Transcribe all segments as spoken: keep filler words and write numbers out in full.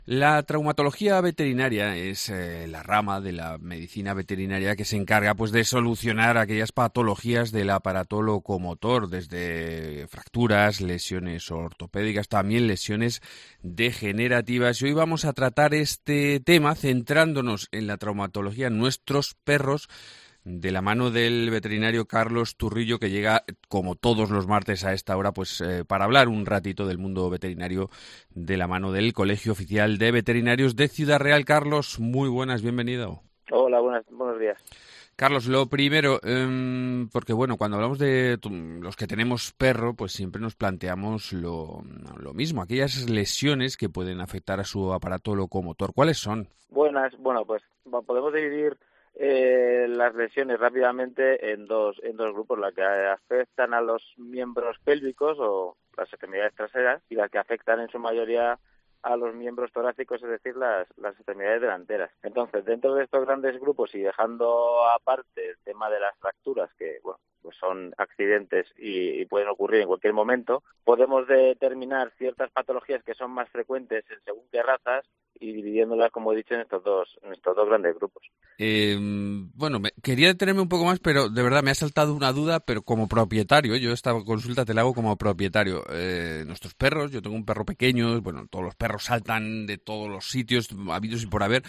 La traumatología veterinaria es eh, la rama de la medicina veterinaria que se encarga pues de solucionar aquellas patologías del aparato locomotor, desde fracturas, lesiones ortopédicas, también lesiones degenerativas. Y hoy vamos a tratar este tema centrándonos en la traumatología en nuestros perros, de la mano del veterinario Carlos Turrillo, que llega como todos los martes a esta hora pues eh, para hablar un ratito del mundo veterinario de la mano del Colegio Oficial de Veterinarios de Ciudad Real. Carlos, muy buenas, bienvenido. Hola, buenas, buenos días. Carlos, lo primero, eh, porque bueno, cuando hablamos de los que tenemos perro, pues siempre nos planteamos lo, lo mismo, aquellas lesiones que pueden afectar a su aparato locomotor. ¿Cuáles son? Buenas, bueno, pues podemos dividir eh, las lesiones rápidamente en dos en dos grupos, las que afectan a los miembros pélvicos o las extremidades traseras y las que afectan en su mayoría a los miembros torácicos, es decir, las, las extremidades delanteras. Entonces, dentro de estos grandes grupos y dejando aparte el tema de las fracturas, que bueno, pues son accidentes y, y pueden ocurrir en cualquier momento, podemos determinar ciertas patologías que son más frecuentes en según qué razas y dividiéndolas, como he dicho, en estos dos, en estos dos grandes grupos. Eh, bueno, me, quería detenerme un poco más, pero de verdad me ha saltado una duda, pero como propietario, yo esta consulta te la hago como propietario. Eh, nuestros perros, yo tengo un perro pequeño, bueno, todos los perros saltan de todos los sitios habidos y por haber.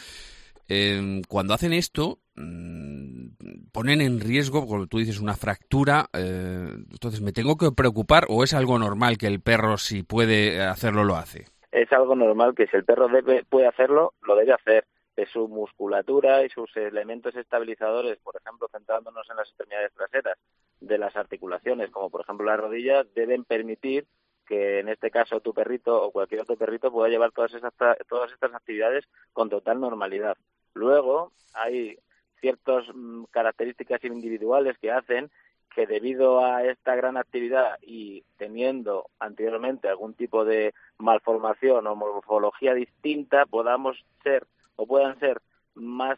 Eh, cuando hacen esto, mmm, ponen en riesgo, como tú dices, una fractura. Eh, entonces, ¿me tengo que preocupar o es algo normal que el perro, si puede hacerlo, lo hace? Es algo normal que si el perro debe, puede hacerlo, lo debe hacer. De su musculatura y sus elementos estabilizadores, por ejemplo, centrándonos en las extremidades traseras de las articulaciones, como por ejemplo las rodillas, deben permitir que en este caso tu perrito o cualquier otro perrito pueda llevar todas esas todas estas actividades con total normalidad. Luego hay ciertas mmm, características individuales que hacen que debido a esta gran actividad y teniendo anteriormente algún tipo de malformación o morfología distinta, podamos ser o puedan ser más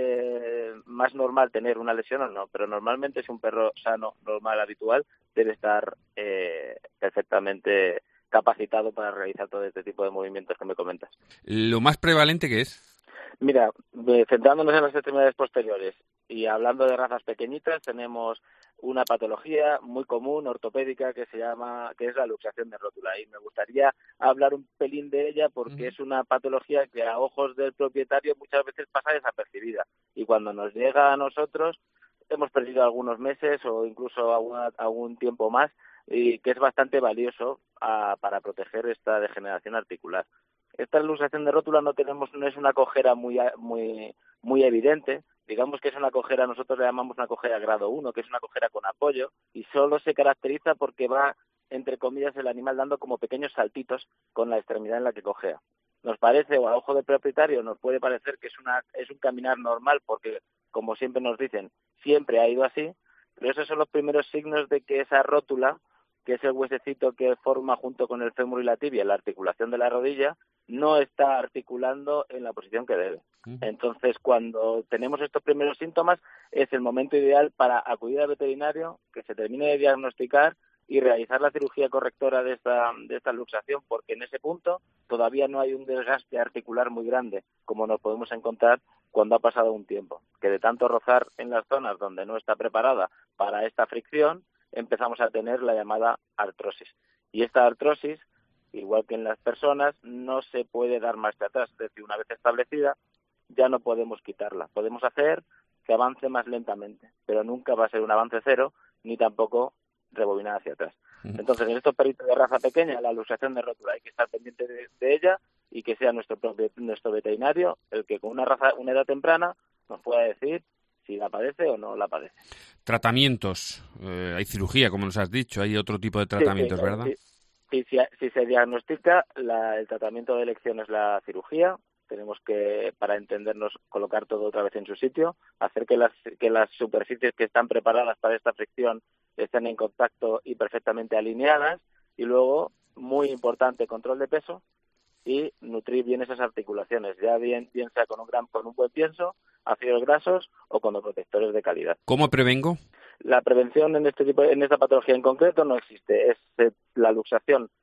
eh, más normal tener una lesión o no, pero normalmente si un perro sano, normal, habitual, debe estar eh, perfectamente capacitado para realizar todo este tipo de movimientos que me comentas. ¿Lo más prevalente que es? Mira, centrándonos en las extremidades posteriores y hablando de razas pequeñitas, tenemos una patología muy común, ortopédica, que se llama, que es la luxación de rótula. Y me gustaría hablar un pelín de ella porque uh-huh. es una patología que a ojos del propietario muchas veces pasa desapercibida. Y cuando nos llega a nosotros, hemos perdido algunos meses o incluso alguna, algún tiempo más, y que es bastante valioso a, para proteger esta degeneración articular. Esta luxación de rótula no tenemos, no es una cojera muy muy muy evidente, digamos que es una cojera, nosotros le llamamos una cojera grado uno, que es una cojera con apoyo, y solo se caracteriza porque va, entre comillas, el animal dando como pequeños saltitos con la extremidad en la que cojea. Nos parece, o a ojo del propietario, nos puede parecer que es una es un caminar normal, porque, como siempre nos dicen, siempre ha ido así, pero esos son los primeros signos de que esa rótula, que es el huesecito que forma junto con el fémur y la tibia la articulación de la rodilla, no está articulando en la posición que debe. Entonces, cuando tenemos estos primeros síntomas, es el momento ideal para acudir al veterinario, que se termine de diagnosticar y realizar la cirugía correctora de esta, de esta luxación, porque en ese punto todavía no hay un desgaste articular muy grande, como nos podemos encontrar cuando ha pasado un tiempo, que de tanto rozar en las zonas donde no está preparada para esta fricción, empezamos a tener la llamada artrosis. Y esta artrosis, igual que en las personas, no se puede dar marcha atrás. Es decir, una vez establecida, ya no podemos quitarla. Podemos hacer que avance más lentamente, pero nunca va a ser un avance cero, ni tampoco rebobinar hacia atrás. Entonces, en estos perritos de raza pequeña, la luxación de rótula hay que estar pendiente de, de ella y que sea nuestro propio, nuestro veterinario el que con una raza, una edad temprana nos pueda decir si la padece o no la padece. Tratamientos. Eh, hay cirugía, como nos has dicho, hay otro tipo de tratamientos, sí, sí, ¿verdad? Sí. Si, si, si se diagnostica, la, el tratamiento de elección es la cirugía. Tenemos que, para entendernos, colocar todo otra vez en su sitio, hacer que las, que las superficies que están preparadas para esta fricción estén en contacto y perfectamente alineadas. Y luego, muy importante, control de peso y nutrir bien esas articulaciones, ya bien, bien sea con un gran, con un buen pienso, ácidos grasos o con los protectores de calidad. ¿Cómo prevengo? La prevención en este tipo, en esta patología en concreto no existe. Es eh, la luxación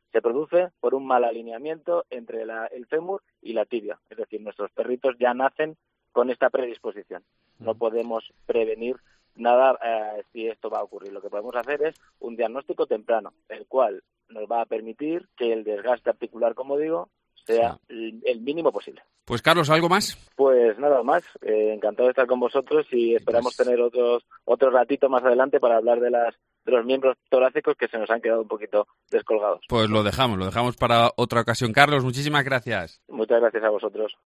se produce por un mal alineamiento entre la, el fémur y la tibia. Es decir, nuestros perritos ya nacen con esta predisposición. No podemos prevenir nada eh, si esto va a ocurrir. Lo que podemos hacer es un diagnóstico temprano, el cual nos va a permitir que el desgaste articular, como digo, sea sí. el mínimo posible. Pues Carlos, ¿algo más? Pues nada más, eh, encantado de estar con vosotros y esperamos pues... tener otros otro ratito más adelante para hablar de las de los miembros torácicos que se nos han quedado un poquito descolgados. Pues lo dejamos, lo dejamos para otra ocasión. Carlos, muchísimas gracias. Muchas gracias a vosotros.